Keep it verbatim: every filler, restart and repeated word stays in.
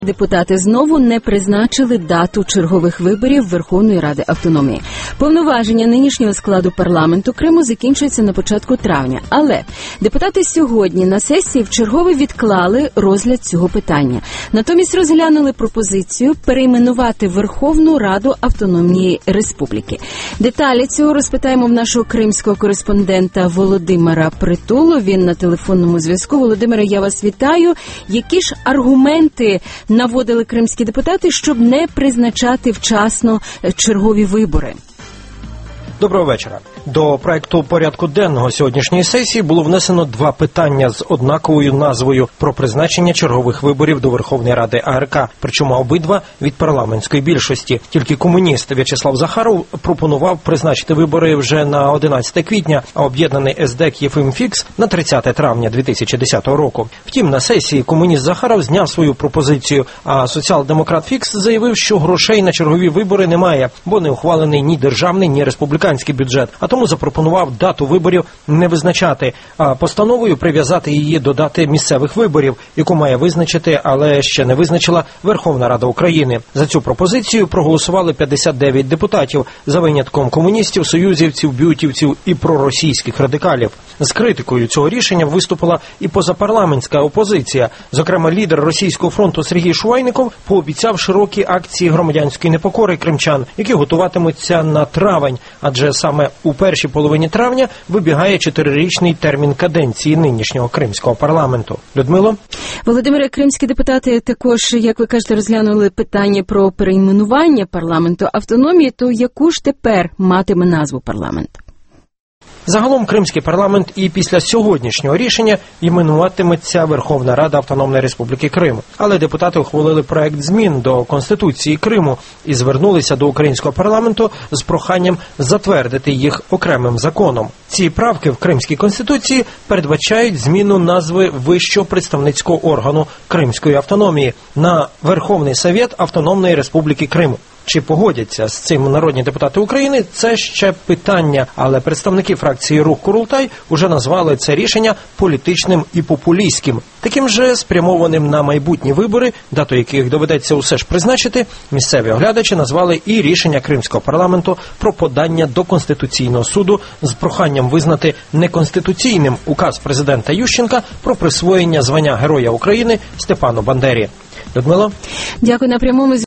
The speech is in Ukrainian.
Депутати знову не призначили дату чергових виборів Верховної Ради Автономії. Повноваження нинішнього складу парламенту Криму закінчуються на початку травня. Але депутати сьогодні на сесії вчергове відклали розгляд цього питання. Натомість розглянули пропозицію перейменувати Верховну Раду Автономної Республіки. Деталі цього розпитаємо в нашого кримського кореспондента Володимира Притулу. Він на телефонному зв'язку. Володимире, я вас вітаю. Які ж аргументи наводили кримські депутати, щоб не призначати вчасно чергові вибори? Доброго вечора. До проекту порядку денного сьогоднішньої сесії було внесено два питання з однаковою назвою про призначення чергових виборів до Верховної Ради АРК, причому обидва від парламентської більшості. Тільки комуніст В'ячеслав Захаров пропонував призначити вибори вже на одинадцяте квітня, а об'єднаний ес-де-ек Єфим Фікс на тридцяте травня дві тисячі десятого року. Втім, на сесії комуніст Захаров зняв свою пропозицію, а соціал-демократ Фікс заявив, що грошей на чергові вибори немає, бо не ухвалений ні державний, ні республіканський бюджет, а тому запропонував дату виборів не визначати, а постановою прив'язати її до дати місцевих виборів, яку має визначити, але ще не визначила Верховна Рада України. За цю пропозицію проголосували п'ятдесят дев'ять депутатів, за винятком комуністів, союзівців, бютівців і проросійських радикалів. З критикою цього рішення виступила і позапарламентська опозиція. Зокрема, лідер Російського фронту Сергій Шувайніков пообіцяв широкі акції громадянської непокори кримчан, які готуватимуться на травень, адже саме у першій половині травня вибігає чотирирічний термін каденції нинішнього кримського парламенту. Людмило? Володимире, кримські депутати також, як ви кажете, розглянули питання про перейменування парламенту автономії, то яку ж тепер матиме назву парламент? Загалом кримський парламент і після сьогоднішнього рішення іменуватиметься Верховна Рада Автономної Республіки Крим. Але депутати ухвалили проект змін до Конституції Криму і звернулися до українського парламенту з проханням затвердити їх окремим законом. Ці правки в Кримській Конституції передбачають зміну назви вищого представницького органу Кримської автономії на Верховний Совет Автономної Республіки Крим. Чи погодяться з цим народні депутати України – це ще питання, але представники фракції «Рух Курултай» уже назвали це рішення політичним і популістським. Таким же спрямованим на майбутні вибори, дату яких доведеться усе ж призначити, місцеві оглядачі назвали і рішення кримського парламенту про подання до Конституційного суду з проханням визнати неконституційним указ президента Ющенка про присвоєння звання Героя України Степану Бандері. Людмило? Дякую. На прямому